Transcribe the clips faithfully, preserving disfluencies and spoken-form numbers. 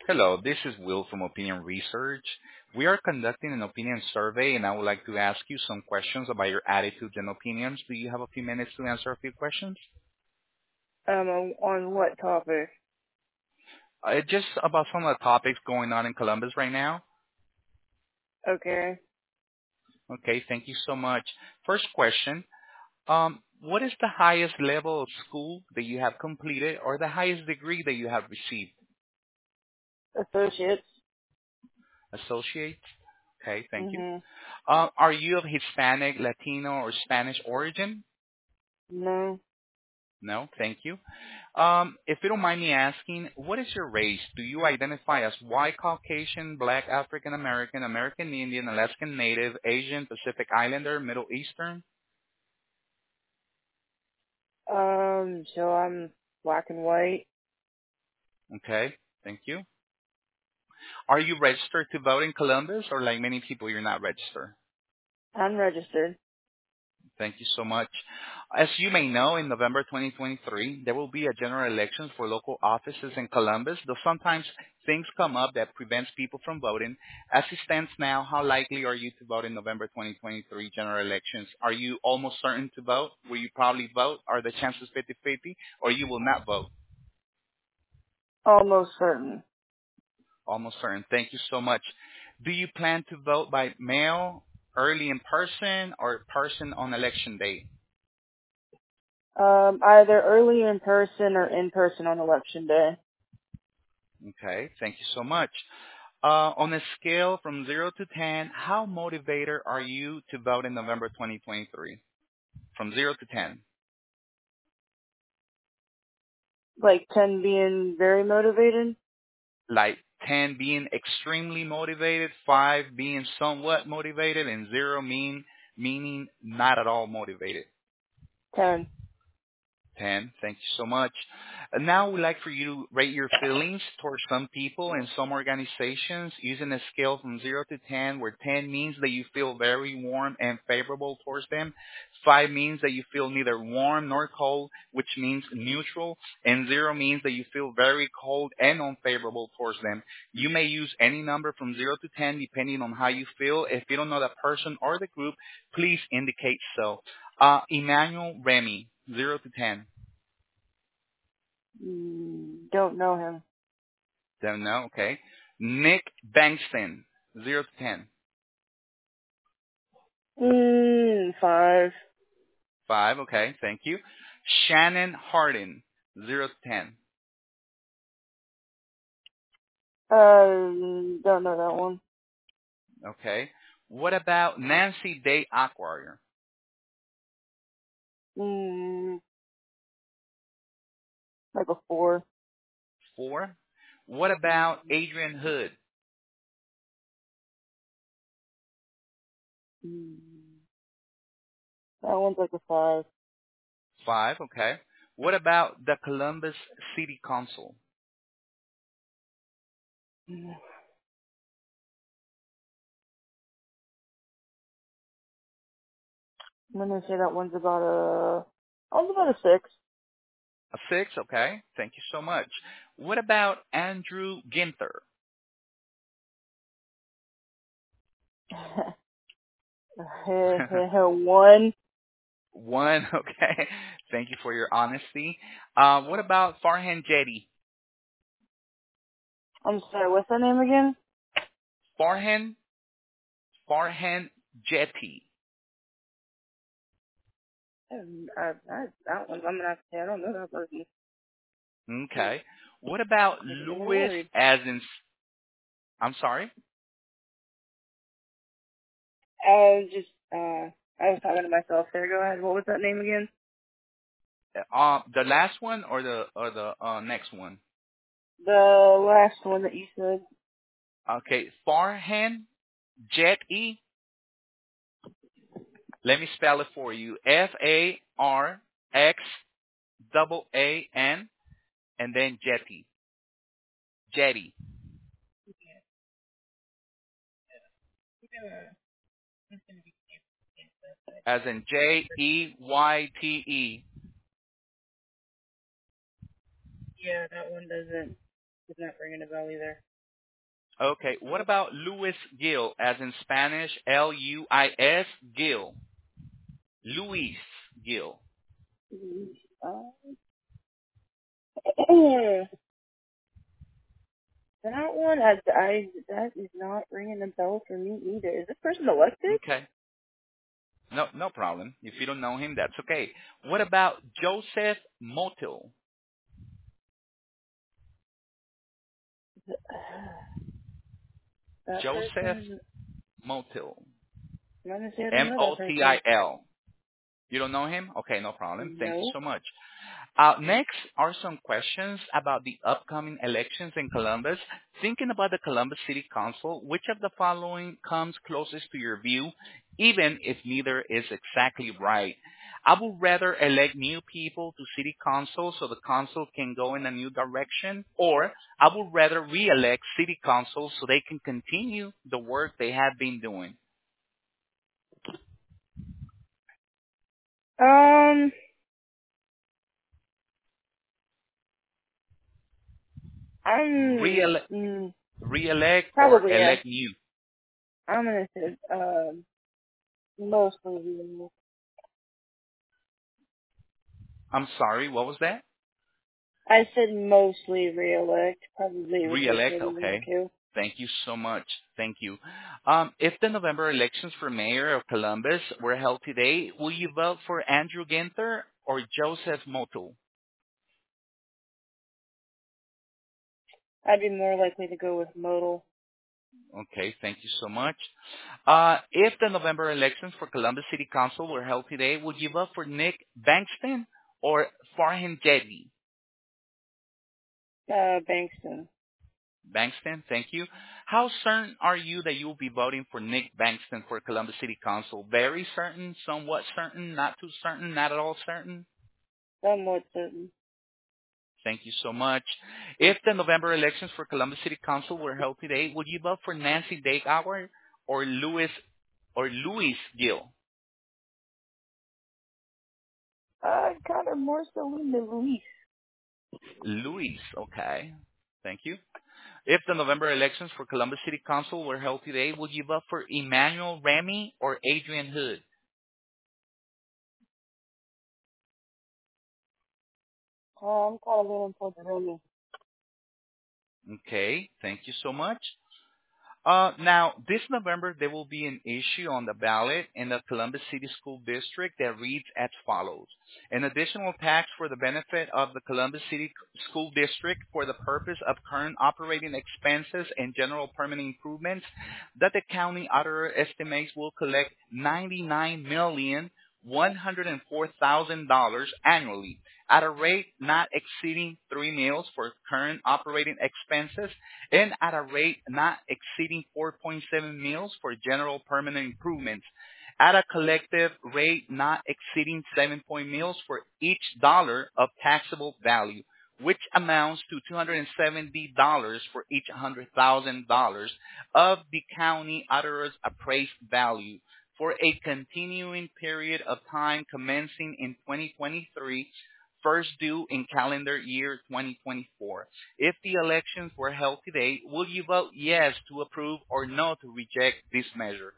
Hello, this is Will from Opinion Research. We are conducting an opinion survey, and I would like to ask you some questions about your attitudes and opinions. Do you have a few minutes to answer a few questions? Um, on on what topic? Uh, just about some of the topics going on in Columbus right now. Okay. Okay, thank you so much. First question, um, what is the highest level of school that you have completed or the highest degree that you have received? Associates. Associate? Okay, thank you. Mhm. Uh, are you of Hispanic, Latino, or Spanish origin? No. No, thank you. Um, if you don't mind me asking, what is your race? Do you identify as white, Caucasian, black, African American, American Indian, Alaskan Native, Asian, Pacific Islander, Middle Eastern? Um, so I'm black and white. Okay, thank you. Are you registered to vote in Columbus, or like many people, you're not registered? I'm registered. Thank you so much. As you may know, in November twenty twenty-three, there will be a general election for local offices in Columbus, though sometimes things come up that prevents people from voting. As it stands now, how likely are you to vote in November twenty twenty-three general elections? Are you almost certain to vote? Will you probably vote? Are the chances fifty-fifty? Or you will not vote? Almost certain. Almost certain. Thank you so much. Do you plan to vote by mail, early in person, or person on election day? Um, either early in person or in person on election day. Okay, thank you so much. Uh, on a scale from zero to ten, how motivated are you to vote in November twenty twenty-three? From zero to ten. Like ten being very motivated. Like ten being extremely motivated, five being somewhat motivated, and zero mean meaning not at all motivated. Ten. ten. Thank you so much. And now we'd like for you to rate your feelings towards some people and some organizations using a scale from zero to ten, where ten means that you feel very warm and favorable towards them. five means that you feel neither warm nor cold, which means neutral. And zero means that you feel very cold and unfavorable towards them. You may use any number from zero to ten depending on how you feel. If you don't know the person or the group, please indicate so. Uh, Emmanuel Remy, zero to ten. Mm, don't know him. Don't know. Okay. Nick Bankston, zero to ten. Mm, five. Five. Okay. Thank you. Shannon Hardin, zero to ten. Um, don't know that one. Okay. What about Nancy Day Acquire? Mm, like a four. Four. What about Adrian Hood? Mm, that one's like a five. Five. Okay. What about the Columbus City Council? Mm, I'm gonna say that one's about a. That one's about a six. A six. Okay. Thank you so much. What about Andrew Ginther? One. One. Okay. Thank you for your honesty. Uh, what about Farhan Jetty? I'm sorry, what's that name again? Farhan Farhan Jetty. Um, I, I, that one, I'm gonna have to say I don't know that person. Okay. What about Make it more Louis worried. as in, I'm sorry? I was just, uh, I was talking to myself there. Go ahead. What was that name again? Uh, the last one or the or the uh, next one? The last one that you said. Okay. Farhan Jetty. Let me spell it for you. F A R X double A N and then Jetty. Jetty. As in J E Y T E. Yeah, that one doesn't, does not ring a bell either. Okay. What about Luis Gil, as in Spanish, L U I S, Gil? Luis Gil. Uh, that one, I, I, that is not ringing a bell for me either. Is this person elected? Okay. No, no problem. If you don't know him, that's okay. What about Joseph Motil? That Joseph person, Motil. I'm gonna say I don't M know O that T I person. L. You don't know him? Okay, no problem. Thank you No. so much. Uh, next are some questions about the upcoming elections in Columbus. Thinking about the Columbus City Council, which of the following comes closest to your view, even if neither is exactly right? I would rather elect new people to city council so the council can go in a new direction, or I would rather re-elect city council so they can continue the work they have been doing. Um, I'm, Re-elect, mm, re-elect or probably, yeah. elect new? I'm gonna say, um, mostly real. I'm sorry, what was that? I said mostly reelect. Probably Re-elect, replaceable okay. too. Thank you so much. Thank you. Um, if the November elections for mayor of Columbus were held today, will you vote for Andrew Ginther or Joseph Motul? I'd be more likely to go with modal. Okay, thank you so much. Uh, if the November elections for Columbus City Council were held today, would you vote for Nick Bankston or Farhan Jedi? Uh, Bankston. Bankston, thank you. How certain are you that you will be voting for Nick Bankston for Columbus City Council? Very certain, somewhat certain, not too certain, not at all certain? Somewhat certain. Thank you so much. If the November elections for Columbus City Council were held today, would you vote for Nancy Dayhour or Louis or Louis Gill? Uh, kind of more so in the Luis. Louis, okay. Thank you. If the November elections for Columbus City Council were held today, would you vote for Emmanuel Remy or Adrian Hood? Oh, I'm kind of leaning towards Remy. Okay, thank you so much. Uh, now, this November, there will be an issue on the ballot in the Columbus City School District that reads as follows. An additional tax for the benefit of the Columbus City School District for the purpose of current operating expenses and general permanent improvements that the county auditor estimates will collect ninety-nine million one hundred four thousand dollars annually at a rate not exceeding three meals for current operating expenses and at a rate not exceeding four point seven mils for general permanent improvements, at a collective rate not exceeding seven point mils for each dollar of taxable value, which amounts to two hundred seventy dollars for each one hundred thousand dollars of the county auditor's appraised value for a continuing period of time commencing in twenty twenty-three, first due in calendar year twenty twenty-four. If the elections were held today, will you vote yes to approve or no to reject this measure?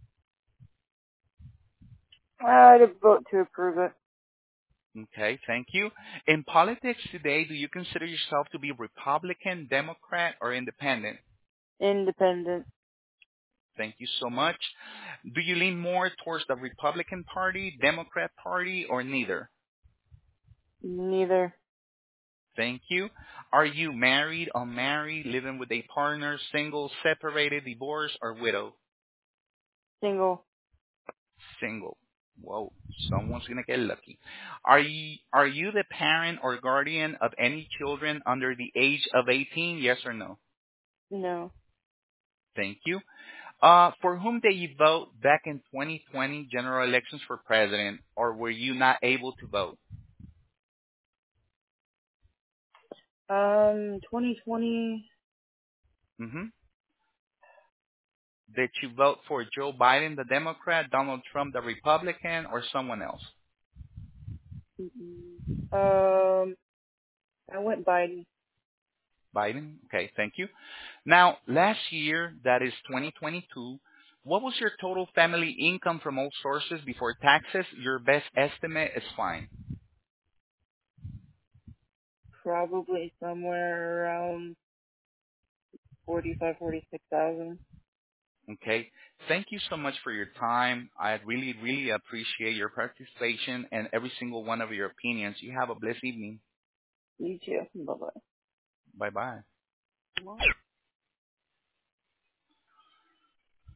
I'd vote to approve it. Okay, thank you. In politics today, do you consider yourself to be Republican, Democrat, or Independent? Independent. Thank you so much. Do you lean more towards the Republican Party, Democrat Party, or neither? Neither. Thank you. Are you married, unmarried, living with a partner, single, separated, divorced, or widow? Single. Single. Whoa, someone's gonna get lucky. Are you are you the parent or guardian of any children under the age of eighteen? Yes or no? No. Thank you. Uh, for whom did you vote back in twenty twenty general elections for president, or were you not able to vote? Um, twenty twenty. Mm-hmm. Did you vote for Joe Biden, the Democrat, Donald Trump, the Republican, or someone else? Um, I went Biden. Biden? Okay, thank you. Now, last year, that is twenty twenty-two, what was your total family income from all sources before taxes? Your best estimate is fine. Probably somewhere around forty-five, forty-six thousand. Okay. Thank you so much for your time. I really, really appreciate your participation and every single one of your opinions. You have a blessed evening. You too. Bye Bye bye. bye.